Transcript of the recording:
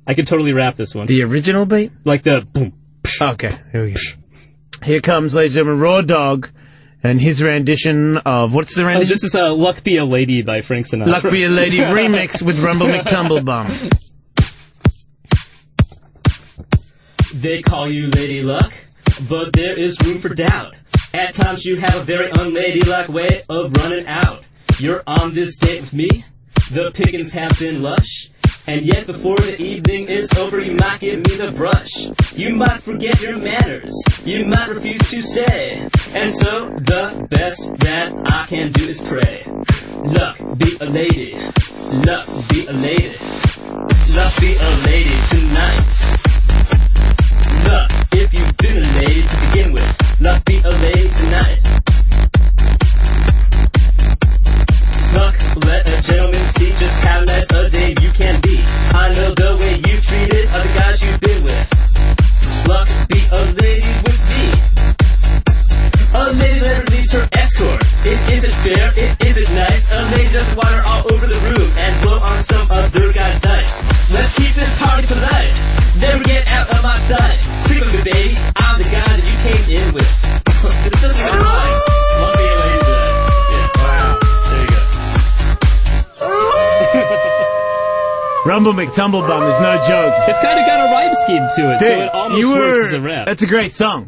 I could totally rap this one. The original beat? Like the boom. Okay, here we go. Here comes, ladies and gentlemen, Raw Dog and his rendition of, what's the rendition? This is Luck Be a Lady by Frank Sinatra. Luck Be a Lady remix with Rumble McTumblebum. They call you Lady Luck, but there is room for doubt. At times you have a very unladylike way of running out. You're on this date with me, the pickings have been lush, and yet before the evening is over you might give me the brush. You might forget your manners, you might refuse to stay, and so the best that I can do is pray. Luck be a lady, luck be a lady, luck be a lady tonight. Luck, if you've been a lady to begin with, luck be a lady tonight. Luck, let a gentleman see just how nice a dame you can be. I know the way you treated other guys you've been with. Luck, be a lady with me. A lady let her release her escort. It isn't fair, it isn't nice. A lady doesn't water all over the room and blow on some other guy's night. Let's keep this party polite. Never get out of my sight. Sleep with me, baby. I'm the guy that you came in with. It doesn't even lie. Luck be a lady tonight. Yeah. Wow. There you go. Rumble McTumblebum is no joke. It's kind of got a rhyme scheme to it, so it almost works as a rap. That's a great song.